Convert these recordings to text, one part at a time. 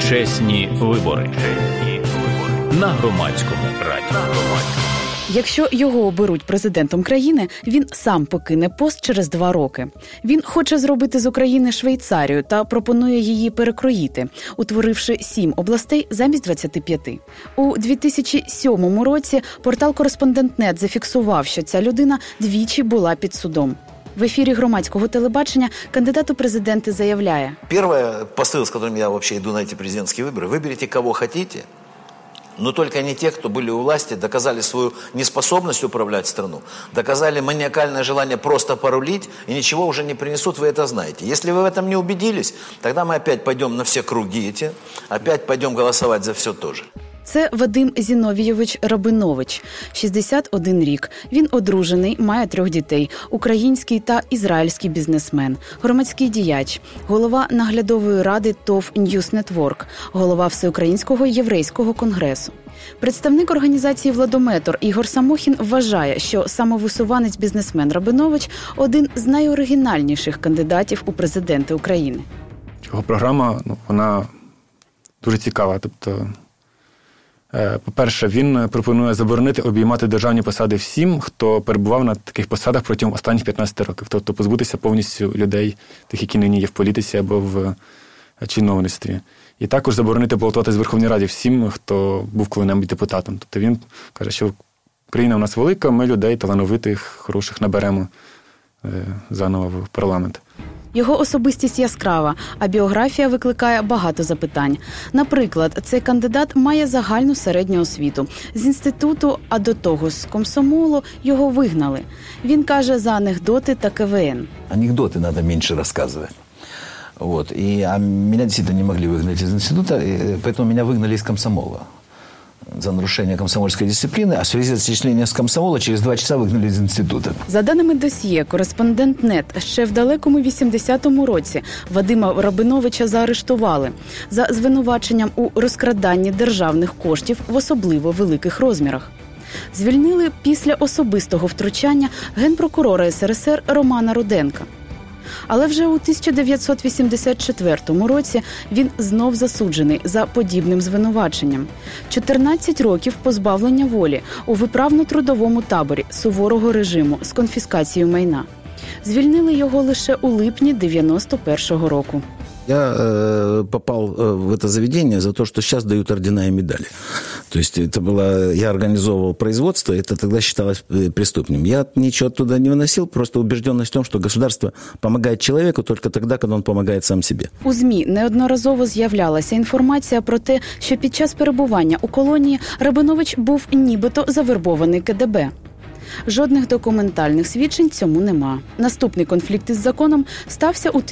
Чесні вибори. На Громадському радіо. Якщо його оберуть президентом країни, він сам покине пост через 2 роки. Він хоче зробити з України Швейцарію та пропонує її перекроїти, утворивши 7 областей замість 25. У 2007 році портал «Кореспондент.нет» зафіксував, що ця людина двічі була під судом. В ефірі громадського телебачення кандидат у президенти заявляє: Перший посил, з яким я взагалі йду на ці президентські вибори: виберіть кого хочете, но только не те, кто были у власти, доказали свою неспособность управлять страну, доказали маниакальное желание просто порулить и ничего уже не принесут, вы это знаете. Если вы в этом не убедились, тогда мы опять пойдем на все круги эти, опять пойдем голосовать за все то же. Це Вадим Зіновійович Рабинович, 61 рік. Він одружений, має 3 дітей, український та ізраїльський бізнесмен, громадський діяч, голова наглядової ради ТОВ News Network, голова Всеукраїнського єврейського конгресу. Представник організації «Владометр» Ігор Самохін вважає, що самовисуванець-бізнесмен Рабинович – один з найоригінальніших кандидатів у президенти України. Його програма, вона дуже цікава, тобто... По-перше, він пропонує заборонити обіймати державні посади всім, хто перебував на таких посадах протягом останніх 15 років. Тобто позбутися повністю людей, тих, які нині є в політиці або в чиновництві. І також заборонити балотуватися в Верховній Раді всім, хто був коли-небудь депутатом. Тобто він каже, що країна у нас велика, ми людей талановитих, хороших наберемо заново в парламент. Його особистість яскрава, а біографія викликає багато запитань. Наприклад, цей кандидат має загальну середню освіту. З інституту, а до того з комсомолу, його вигнали. Він каже за анекдоти та КВН. Анекдоты надо меньше рассказывать. Вот. А меня действительно не могли выгнать из института, поэтому меня выгнали из комсомола за нарушение комсомольской дисциплины, а в связи с отчислением с комсомола через 2 часа выгнали из института. За даними досьє «Кореспондент.нет», ще в далекому 80-му році Вадима Рабиновича заарештували за звинуваченням у розкраданні державних коштів в особливо великих розмірах. Звільнили після особистого втручання генпрокурора СРСР Романа Руденка. Але вже у 1984 році він знов засуджений за подібним звинуваченням. 14 років позбавлення волі у виправно-трудовому таборі суворого режиму з конфіскацією майна. Звільнили його лише у липні 91-го року. Я попал в это заведение за то, что сейчас дают ордена и медали. То есть это было, я организовывал производство, это тогда считалось преступным. Я ничего оттуда не выносил, просто убежденность в том, что государство помогает человеку только тогда, когда он помогает сам себе. У ЗМІ неодноразово з'являлася інформація про те, що під час перебування у колонії Рабинович був нібито завербований КДБ. Жодних документальних свідчень цьому нема. Наступний конфлікт із законом стався у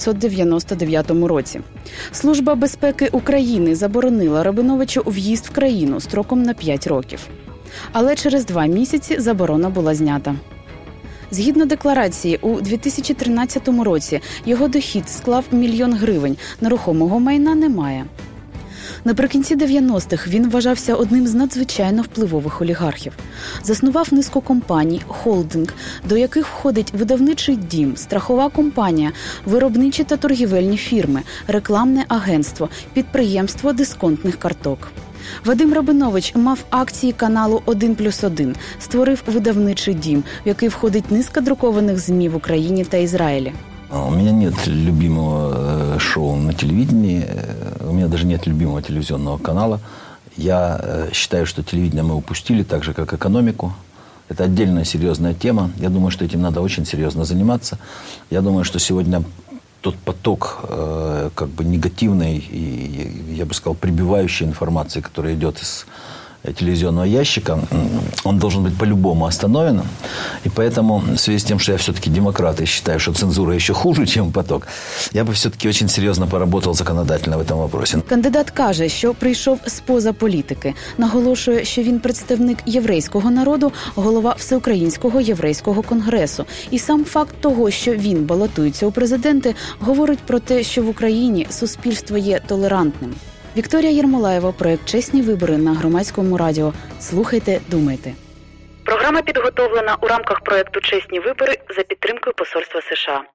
1999 році. Служба безпеки України заборонила Рабиновичу в'їзд в країну строком на 5 років. Але через 2 місяці заборона була знята. Згідно декларації, у 2013 році його дохід склав 1 мільйон гривень, нерухомого майна немає. Наприкінці 90-х він вважався одним з надзвичайно впливових олігархів. Заснував низку компаній, холдинг, до яких входить видавничий дім, страхова компанія, виробничі та торгівельні фірми, рекламне агентство, підприємство дисконтних карток. Вадим Рабинович мав акції каналу «1+1», створив видавничий дім, в який входить низка друкованих ЗМІ в Україні та Ізраїлі. У меня нет любимого шоу на телевидении, у меня даже нет любимого телевизионного канала. Я считаю, что телевидение мы упустили, так же, как экономику. Это отдельная серьезная тема. Я думаю, что этим надо очень серьезно заниматься. Я думаю, что сегодня тот поток как бы негативной и, я бы сказал, прибивающей информации, которая идет из телевизионного ящика, он должен быть по-любому остановлен. И поэтому, в связи с тем, что я все-таки демократ и считаю, что цензура еще хуже, чем поток, я бы все-таки очень серьезно поработал законодательно в этом вопросе. Кандидат каже, що прийшов з-поза політики. Наголошує, що він представник єврейського народу, голова Всеукраїнського єврейського конгресу. І сам факт того, що він балотується у президенти, говорить про те, що в Україні суспільство є толерантним. Вікторія Єрмолаєва, проект «Чесні вибори» на Громадському радіо. Слухайте, думайте. Програма підготовлена у рамках проекту «Чесні вибори» за підтримкою Посольства США.